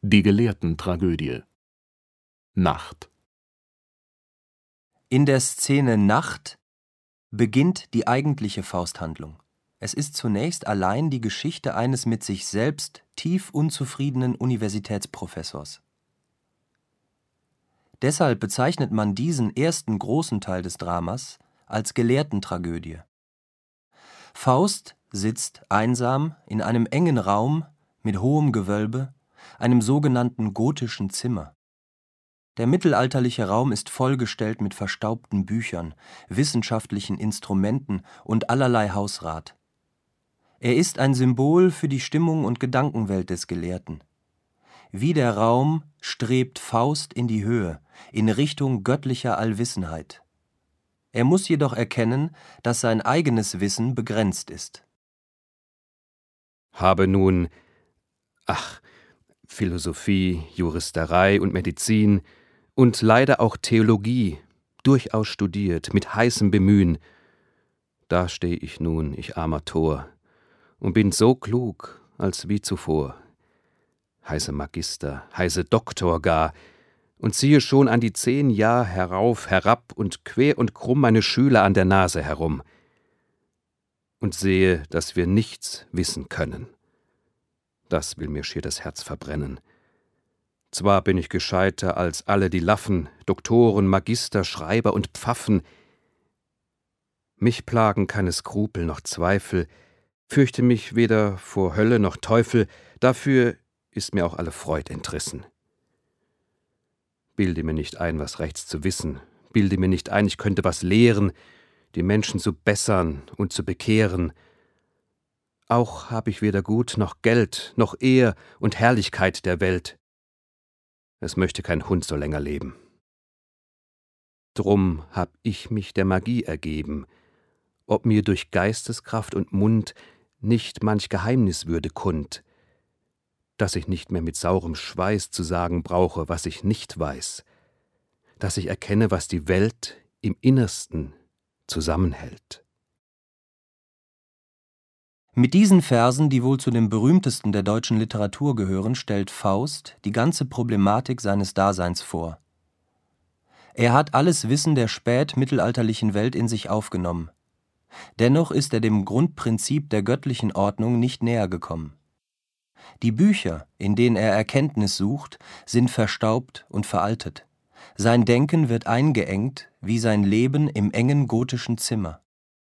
Die Gelehrtentragödie. Nacht. In der Szene Nacht beginnt die eigentliche Fausthandlung. Es ist zunächst allein die Geschichte eines mit sich selbst tief unzufriedenen Universitätsprofessors. Deshalb bezeichnet man diesen ersten großen Teil des Dramas als Gelehrtentragödie. Faust sitzt einsam in einem engen Raum mit hohem Gewölbe, einem sogenannten gotischen Zimmer. Der mittelalterliche Raum ist vollgestellt mit verstaubten Büchern, wissenschaftlichen Instrumenten und allerlei Hausrat. Er ist ein Symbol für die Stimmung und Gedankenwelt des Gelehrten. Wie der Raum strebt Faust in die Höhe, in Richtung göttlicher Allwissenheit. Er muss jedoch erkennen, dass sein eigenes Wissen begrenzt ist. Habe nun, Philosophie, Juristerei und Medizin und leider auch Theologie durchaus studiert, mit heißem Bemühen. Da steh ich nun, ich armer Tor, und bin so klug, als wie zuvor. Heiße Magister, heiße Doktor gar, und ziehe schon an die 10 Jahr herauf, herab und quer und krumm meine Schüler an der Nase herum. Und sehe, dass wir nichts wissen können. Das will mir schier das Herz verbrennen. Zwar bin ich gescheiter als alle die Laffen, Doktoren, Magister, Schreiber und Pfaffen. Mich plagen keine Skrupel noch Zweifel, fürchte mich weder vor Hölle noch Teufel, dafür ist mir auch alle Freud entrissen. Bilde mir nicht ein, was rechts zu wissen, bilde mir nicht ein, ich könnte was lehren, die Menschen zu bessern und zu bekehren. Auch hab ich weder Gut noch Geld, noch Ehr und Herrlichkeit der Welt. Es möchte kein Hund so länger leben. Drum hab ich mich der Magie ergeben, ob mir durch Geisteskraft und Mund nicht manch Geheimnis würde kund, dass ich nicht mehr mit saurem Schweiß zu sagen brauche, was ich nicht weiß, dass ich erkenne, was die Welt im Innersten zusammenhält. Mit diesen Versen, die wohl zu den berühmtesten der deutschen Literatur gehören, stellt Faust die ganze Problematik seines Daseins vor. Er hat alles Wissen der spätmittelalterlichen Welt in sich aufgenommen. Dennoch ist er dem Grundprinzip der göttlichen Ordnung nicht näher gekommen. Die Bücher, in denen er Erkenntnis sucht, sind verstaubt und veraltet. Sein Denken wird eingeengt wie sein Leben im engen gotischen Zimmer.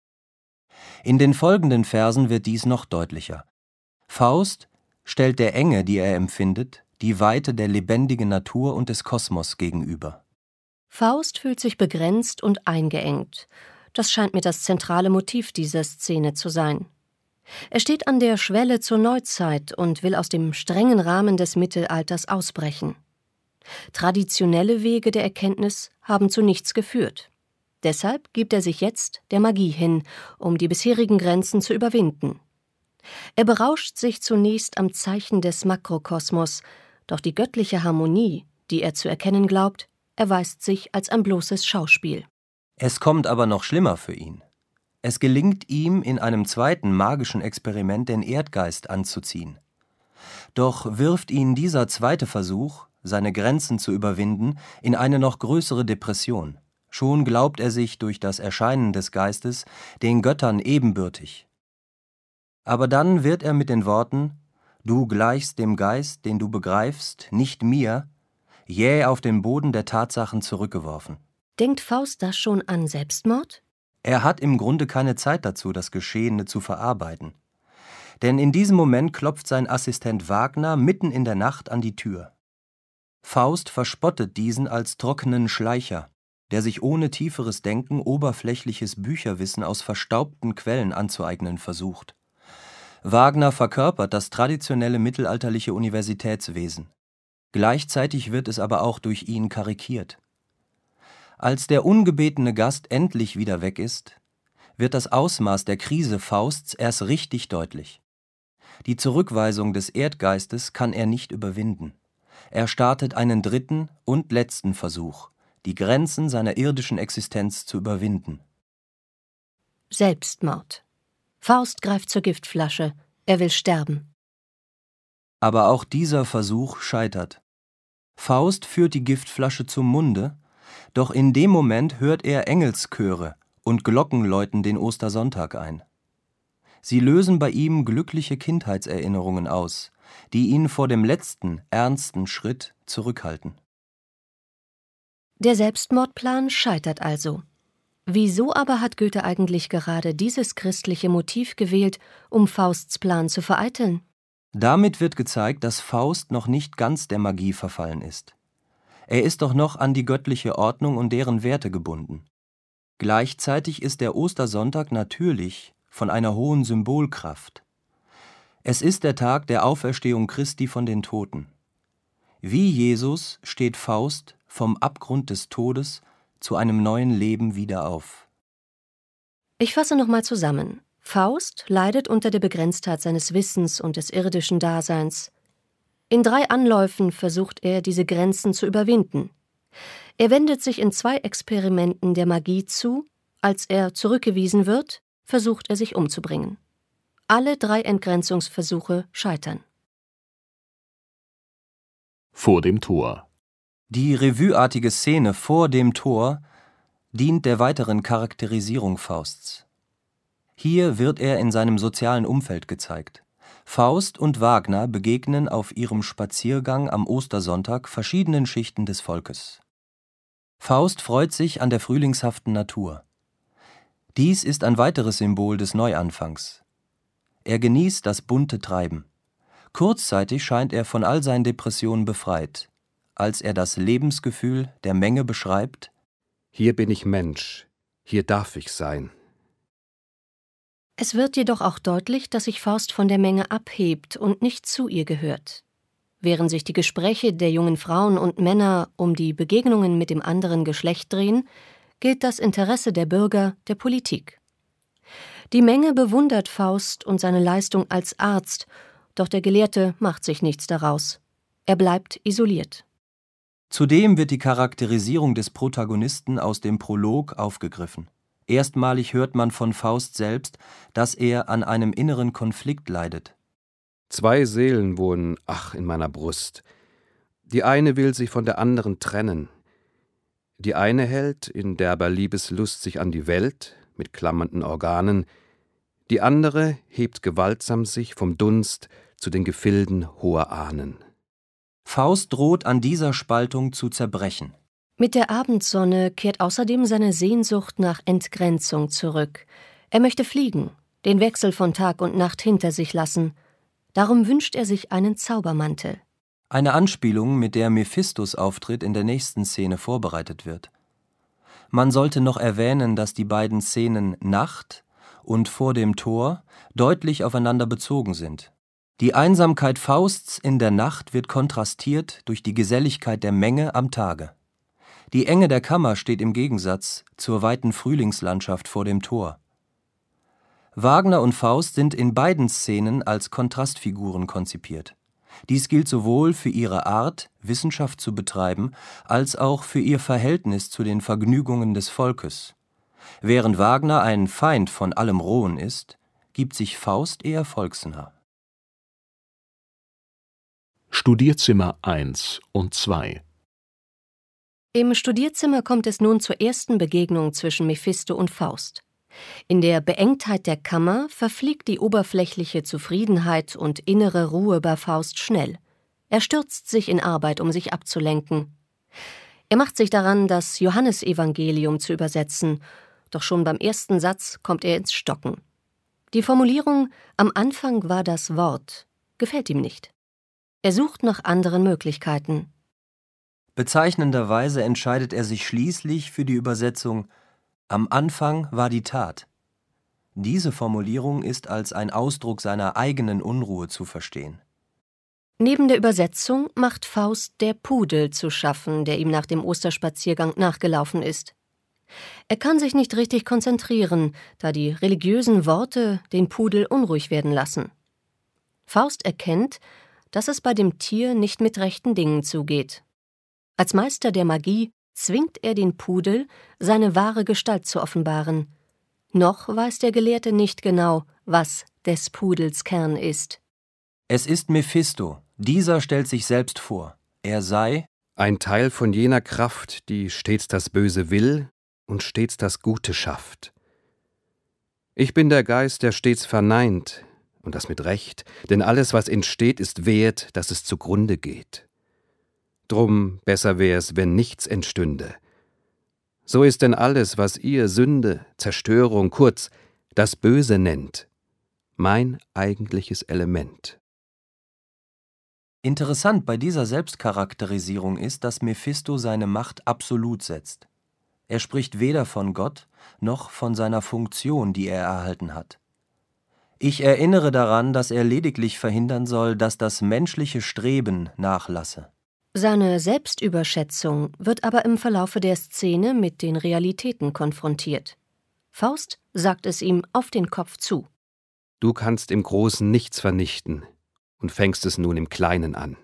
In den folgenden Versen wird dies noch deutlicher. Faust stellt der Enge, die er empfindet, die Weite der lebendigen Natur und des Kosmos gegenüber. Faust fühlt sich begrenzt und eingeengt. Das scheint mir das zentrale Motiv dieser Szene zu sein. Er steht an der Schwelle zur Neuzeit und will aus dem strengen Rahmen des Mittelalters ausbrechen. Traditionelle Wege der Erkenntnis haben zu nichts geführt. Deshalb gibt er sich jetzt der Magie hin, um die bisherigen Grenzen zu überwinden. Er berauscht sich zunächst am Zeichen des Makrokosmos, doch die göttliche Harmonie, die er zu erkennen glaubt, erweist sich als ein bloßes Schauspiel. Es kommt aber noch schlimmer für ihn. Es gelingt ihm, in einem zweiten magischen Experiment den Erdgeist anzuziehen. Doch wirft ihn dieser zweite Versuch, seine Grenzen zu überwinden, in eine noch größere Depression. Schon glaubt er sich durch das Erscheinen des Geistes den Göttern ebenbürtig. Aber dann wird er mit den Worten »Du gleichst dem Geist, den du begreifst, nicht mir«, jäh auf den Boden der Tatsachen zurückgeworfen. Denkt Faust da schon an Selbstmord? Er hat im Grunde keine Zeit dazu, das Geschehene zu verarbeiten. Denn in diesem Moment klopft sein Assistent Wagner mitten in der Nacht an die Tür. Faust verspottet diesen als trockenen Schleicher, der sich ohne tieferes Denken oberflächliches Bücherwissen aus verstaubten Quellen anzueignen versucht. Wagner verkörpert das traditionelle mittelalterliche Universitätswesen. Gleichzeitig wird es aber auch durch ihn karikiert. Als der ungebetene Gast endlich wieder weg ist, wird das Ausmaß der Krise Fausts erst richtig deutlich. Die Zurückweisung des Erdgeistes kann er nicht überwinden. Er startet einen dritten und letzten Versuch, die Grenzen seiner irdischen Existenz zu überwinden. Selbstmord. Faust greift zur Giftflasche. Er will sterben. Aber auch dieser Versuch scheitert. Faust führt die Giftflasche zum Munde, doch in dem Moment hört er Engelschöre und Glocken läuten den Ostersonntag ein. Sie lösen bei ihm glückliche Kindheitserinnerungen aus, die ihn vor dem letzten, ernsten Schritt zurückhalten. Der Selbstmordplan scheitert also. Wieso aber hat Goethe eigentlich gerade dieses christliche Motiv gewählt, um Fausts Plan zu vereiteln? Damit wird gezeigt, dass Faust noch nicht ganz der Magie verfallen ist. Er ist doch noch an die göttliche Ordnung und deren Werte gebunden. Gleichzeitig ist der Ostersonntag natürlich von einer hohen Symbolkraft. Es ist der Tag der Auferstehung Christi von den Toten. Wie Jesus steht Faust vom Abgrund des Todes zu einem neuen Leben wieder auf. Ich fasse nochmal zusammen. Faust leidet unter der Begrenztheit seines Wissens und des irdischen Daseins. In 3 Anläufen versucht er, diese Grenzen zu überwinden. Er wendet sich in 2 Experimenten der Magie zu. Als er zurückgewiesen wird, versucht er sich umzubringen. Alle 3 Entgrenzungsversuche scheitern. Vor dem Tor. Die revueartige Szene vor dem Tor dient der weiteren Charakterisierung Fausts. Hier wird er in seinem sozialen Umfeld gezeigt. Faust und Wagner begegnen auf ihrem Spaziergang am Ostersonntag verschiedenen Schichten des Volkes. Faust freut sich an der frühlingshaften Natur. Dies ist ein weiteres Symbol des Neuanfangs. Er genießt das bunte Treiben. Kurzzeitig scheint er von all seinen Depressionen befreit, als er das Lebensgefühl der Menge beschreibt: Hier bin ich Mensch, hier darf ich sein. Es wird jedoch auch deutlich, dass sich Faust von der Menge abhebt und nicht zu ihr gehört. Während sich die Gespräche der jungen Frauen und Männer um die Begegnungen mit dem anderen Geschlecht drehen, gilt das Interesse der Bürger der Politik. Die Menge bewundert Faust und seine Leistung als Arzt, doch der Gelehrte macht sich nichts daraus. Er bleibt isoliert. Zudem wird die Charakterisierung des Protagonisten aus dem Prolog aufgegriffen. Erstmalig hört man von Faust selbst, dass er an einem inneren Konflikt leidet. 2 Seelen wohnen, ach, in meiner Brust. Die eine will sich von der anderen trennen. Die eine hält in derber Liebeslust sich an die Welt mit klammernden Organen, die andere hebt gewaltsam sich vom Dunst zu den Gefilden hoher Ahnen. Faust droht an dieser Spaltung zu zerbrechen. Mit der Abendsonne kehrt außerdem seine Sehnsucht nach Entgrenzung zurück. Er möchte fliegen, den Wechsel von Tag und Nacht hinter sich lassen. Darum wünscht er sich einen Zaubermantel. Eine Anspielung, mit der Mephistos Auftritt in der nächsten Szene vorbereitet wird. Man sollte noch erwähnen, dass die beiden Szenen Nacht und vor dem Tor deutlich aufeinander bezogen sind. Die Einsamkeit Fausts in der Nacht wird kontrastiert durch die Geselligkeit der Menge am Tage. Die Enge der Kammer steht im Gegensatz zur weiten Frühlingslandschaft vor dem Tor. Wagner und Faust sind in beiden Szenen als Kontrastfiguren konzipiert. Dies gilt sowohl für ihre Art, Wissenschaft zu betreiben, als auch für ihr Verhältnis zu den Vergnügungen des Volkes. Während Wagner ein Feind von allem Rohen ist, gibt sich Faust eher volksnah. Studierzimmer 1 und 2. Im Studierzimmer kommt es nun zur ersten Begegnung zwischen Mephisto und Faust. In der Beengtheit der Kammer verfliegt die oberflächliche Zufriedenheit und innere Ruhe bei Faust schnell. Er stürzt sich in Arbeit, um sich abzulenken. Er macht sich daran, das Johannesevangelium zu übersetzen, doch schon beim ersten Satz kommt er ins Stocken. Die Formulierung »Am Anfang war das Wort« gefällt ihm nicht. Er sucht nach anderen Möglichkeiten. Bezeichnenderweise entscheidet er sich schließlich für die Übersetzung »Am Anfang war die Tat«. Diese Formulierung ist als ein Ausdruck seiner eigenen Unruhe zu verstehen. Neben der Übersetzung macht Faust der Pudel zu schaffen, der ihm nach dem Osterspaziergang nachgelaufen ist. Er kann sich nicht richtig konzentrieren, da die religiösen Worte den Pudel unruhig werden lassen. Faust erkennt, dass es bei dem Tier nicht mit rechten Dingen zugeht. Als Meister der Magie zwingt er den Pudel, seine wahre Gestalt zu offenbaren. Noch weiß der Gelehrte nicht genau, was des Pudels Kern ist. Es ist Mephisto, Dieser stellt sich selbst vor, er sei ein Teil von jener Kraft, die stets das Böse will und stets das Gute schafft. Ich bin der Geist, der stets verneint, und das mit Recht, denn alles, was entsteht, ist wert, dass es zugrunde geht. Drum besser wär's, wenn nichts entstünde. So ist denn alles, was ihr Sünde, Zerstörung, kurz das Böse nennt, mein eigentliches Element. Interessant bei dieser Selbstcharakterisierung ist, dass Mephisto seine Macht absolut setzt. Er spricht weder von Gott noch von seiner Funktion, die er erhalten hat. Ich erinnere daran, dass er lediglich verhindern soll, dass das menschliche Streben nachlasse. Seine Selbstüberschätzung wird aber im Verlaufe der Szene mit den Realitäten konfrontiert. Faust sagt es ihm auf den Kopf zu. Du kannst im Großen nichts vernichten und fängst es nun im Kleinen an.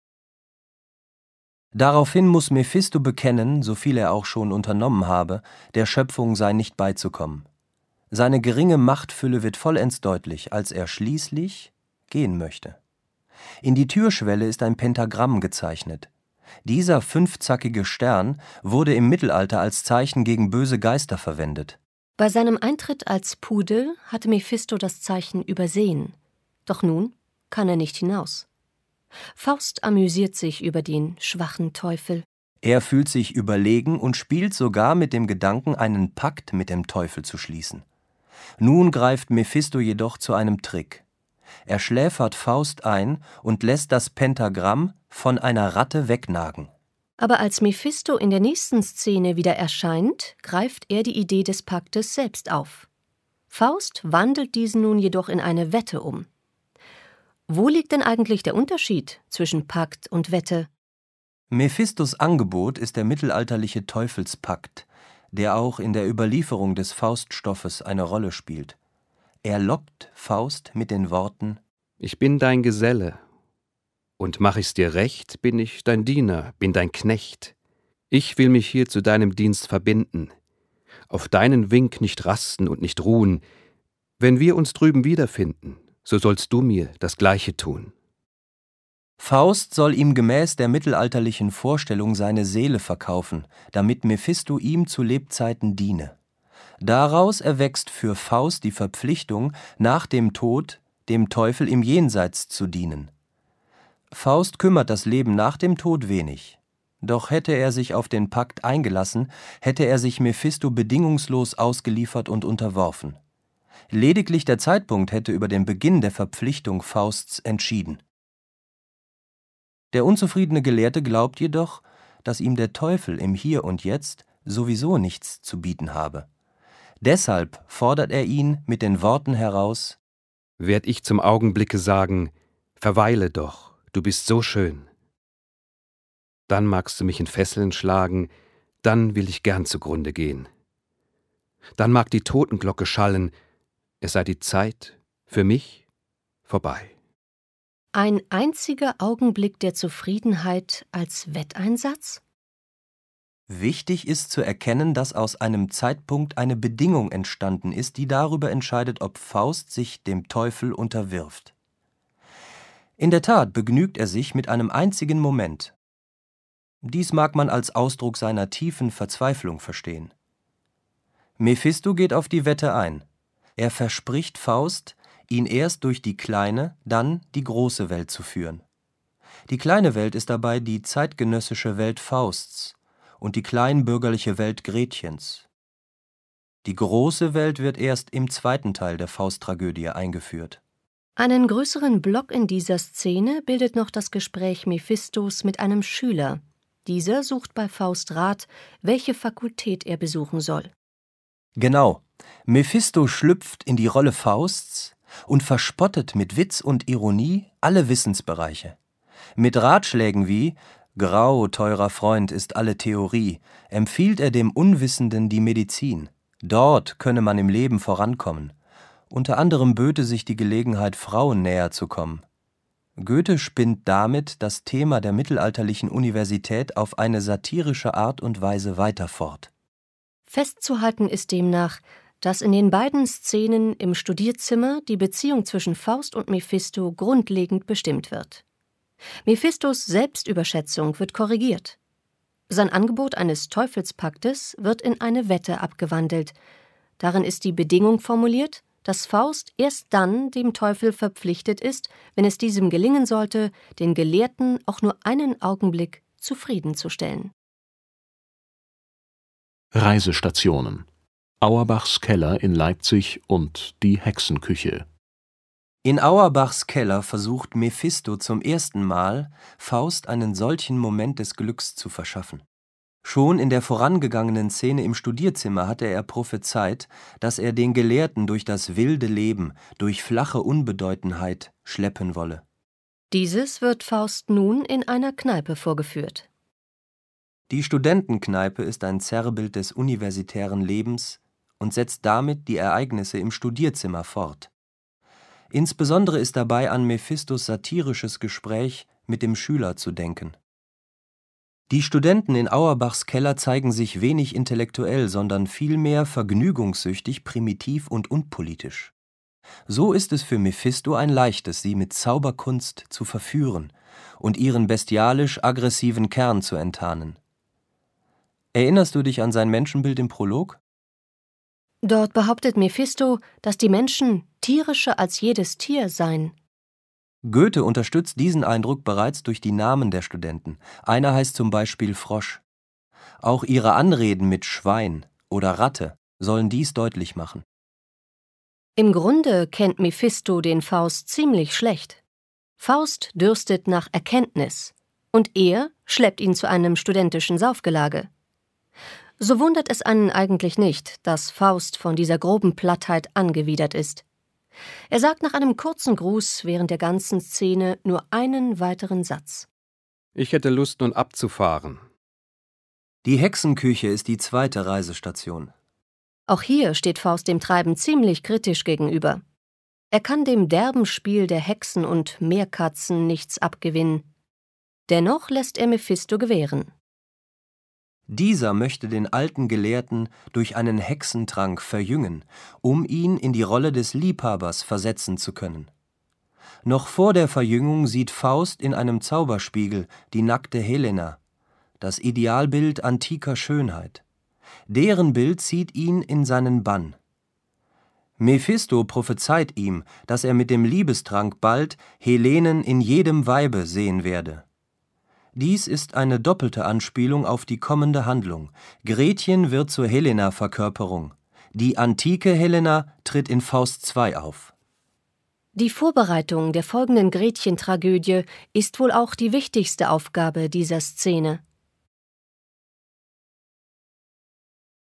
Daraufhin muss Mephisto bekennen, so viel er auch schon unternommen habe, der Schöpfung sei nicht beizukommen. Seine geringe Machtfülle wird vollends deutlich, als er schließlich gehen möchte. In die Türschwelle ist ein Pentagramm gezeichnet. Dieser fünfzackige Stern wurde im Mittelalter als Zeichen gegen böse Geister verwendet. Bei seinem Eintritt als Pudel hatte Mephisto das Zeichen übersehen. Doch nun kann er nicht hinaus. Faust amüsiert sich über den schwachen Teufel. Er fühlt sich überlegen und spielt sogar mit dem Gedanken, einen Pakt mit dem Teufel zu schließen. Nun greift Mephisto jedoch zu einem Trick. Er schläfert Faust ein und lässt das Pentagramm von einer Ratte wegnagen. Aber als Mephisto in der nächsten Szene wieder erscheint, greift er die Idee des Paktes selbst auf. Faust wandelt diesen nun jedoch in eine Wette um. Wo liegt denn eigentlich der Unterschied zwischen Pakt und Wette? Mephistos Angebot ist der mittelalterliche Teufelspakt, der auch in der Überlieferung des Fauststoffes eine Rolle spielt. Er lockt Faust mit den Worten: Ich bin dein Geselle, und mach ich's dir recht, bin ich dein Diener, bin dein Knecht. Ich will mich hier zu deinem Dienst verbinden, auf deinen Wink nicht rasten und nicht ruhen. Wenn wir uns drüben wiederfinden, so sollst du mir das Gleiche tun. Faust soll ihm gemäß der mittelalterlichen Vorstellung seine Seele verkaufen, damit Mephisto ihm zu Lebzeiten diene. Daraus erwächst für Faust die Verpflichtung, nach dem Tod dem Teufel im Jenseits zu dienen. Faust kümmert das Leben nach dem Tod wenig. Doch hätte er sich auf den Pakt eingelassen, hätte er sich Mephisto bedingungslos ausgeliefert und unterworfen. Lediglich der Zeitpunkt hätte über den Beginn der Verpflichtung Fausts entschieden. Der unzufriedene Gelehrte glaubt jedoch, dass ihm der Teufel im Hier und Jetzt sowieso nichts zu bieten habe. Deshalb fordert er ihn mit den Worten heraus: Werd ich zum Augenblicke sagen, verweile doch, du bist so schön. Dann magst du mich in Fesseln schlagen, dann will ich gern zugrunde gehen. Dann mag die Totenglocke schallen, es sei die Zeit für mich vorbei. Ein einziger Augenblick der Zufriedenheit als Wetteinsatz? Wichtig ist zu erkennen, dass aus einem Zeitpunkt eine Bedingung entstanden ist, die darüber entscheidet, ob Faust sich dem Teufel unterwirft. In der Tat begnügt er sich mit einem einzigen Moment. Dies mag man als Ausdruck seiner tiefen Verzweiflung verstehen. Mephisto geht auf die Wette ein. Er verspricht Faust, ihn erst durch die kleine, dann die große Welt zu führen. Die kleine Welt ist dabei die zeitgenössische Welt Fausts und die kleinbürgerliche Welt Gretchens. Die große Welt wird erst im zweiten Teil der Fausttragödie eingeführt. Einen größeren Block in dieser Szene bildet noch das Gespräch Mephistos mit einem Schüler. Dieser sucht bei Faust Rat, welche Fakultät er besuchen soll. Genau, Mephisto schlüpft in die Rolle Fausts und verspottet mit Witz und Ironie alle Wissensbereiche. Mit Ratschlägen wie »Grau, teurer Freund, ist alle Theorie« empfiehlt er dem Unwissenden die Medizin. Dort könne man im Leben vorankommen. Unter anderem böte sich die Gelegenheit, Frauen näher zu kommen. Goethe spinnt damit das Thema der mittelalterlichen Universität auf eine satirische Art und Weise weiter fort. Festzuhalten ist demnach, dass in den beiden Szenen im Studierzimmer die Beziehung zwischen Faust und Mephisto grundlegend bestimmt wird. Mephistos Selbstüberschätzung wird korrigiert. Sein Angebot eines Teufelspaktes wird in eine Wette abgewandelt. Darin ist die Bedingung formuliert, dass Faust erst dann dem Teufel verpflichtet ist, wenn es diesem gelingen sollte, den Gelehrten auch nur einen Augenblick zufriedenzustellen. Reisestationen: Auerbachs Keller in Leipzig und die Hexenküche. In Auerbachs Keller versucht Mephisto zum ersten Mal, Faust einen solchen Moment des Glücks zu verschaffen. Schon in der vorangegangenen Szene im Studierzimmer hatte er prophezeit, dass er den Gelehrten durch das wilde Leben, durch flache Unbedeutendheit schleppen wolle. Dieses wird Faust nun in einer Kneipe vorgeführt. Die Studentenkneipe ist ein Zerrbild des universitären Lebens und setzt damit die Ereignisse im Studierzimmer fort. Insbesondere ist dabei an Mephistos satirisches Gespräch mit dem Schüler zu denken. Die Studenten in Auerbachs Keller zeigen sich wenig intellektuell, sondern vielmehr vergnügungssüchtig, primitiv und unpolitisch. So ist es für Mephisto ein leichtes, sie mit Zauberkunst zu verführen und ihren bestialisch-aggressiven Kern zu enttarnen. Erinnerst du dich an sein Menschenbild im Prolog? Dort behauptet Mephisto, dass die Menschen tierischer als jedes Tier seien. Goethe unterstützt diesen Eindruck bereits durch die Namen der Studenten. Einer heißt zum Beispiel Frosch. Auch ihre Anreden mit Schwein oder Ratte sollen dies deutlich machen. Im Grunde kennt Mephisto den Faust ziemlich schlecht. Faust dürstet nach Erkenntnis, und er schleppt ihn zu einem studentischen Saufgelage. So wundert es einen eigentlich nicht, dass Faust von dieser groben Plattheit angewidert ist. Er sagt nach einem kurzen Gruß während der ganzen Szene nur einen weiteren Satz. Ich hätte Lust, nun abzufahren. Die Hexenküche ist die zweite Reisestation. Auch hier steht Faust dem Treiben ziemlich kritisch gegenüber. Er kann dem derben Spiel der Hexen und Meerkatzen nichts abgewinnen. Dennoch lässt er Mephisto gewähren. Dieser möchte den alten Gelehrten durch einen Hexentrank verjüngen, um ihn in die Rolle des Liebhabers versetzen zu können. Noch vor der Verjüngung sieht Faust in einem Zauberspiegel die nackte Helena, das Idealbild antiker Schönheit. Deren Bild zieht ihn in seinen Bann. Mephisto prophezeit ihm, dass er mit dem Liebestrank bald Helenen in jedem Weibe sehen werde. Dies ist eine doppelte Anspielung auf die kommende Handlung. Gretchen wird zur Helena-Verkörperung. Die antike Helena tritt in Faust II auf. Die Vorbereitung der folgenden Gretchen-Tragödie ist wohl auch die wichtigste Aufgabe dieser Szene.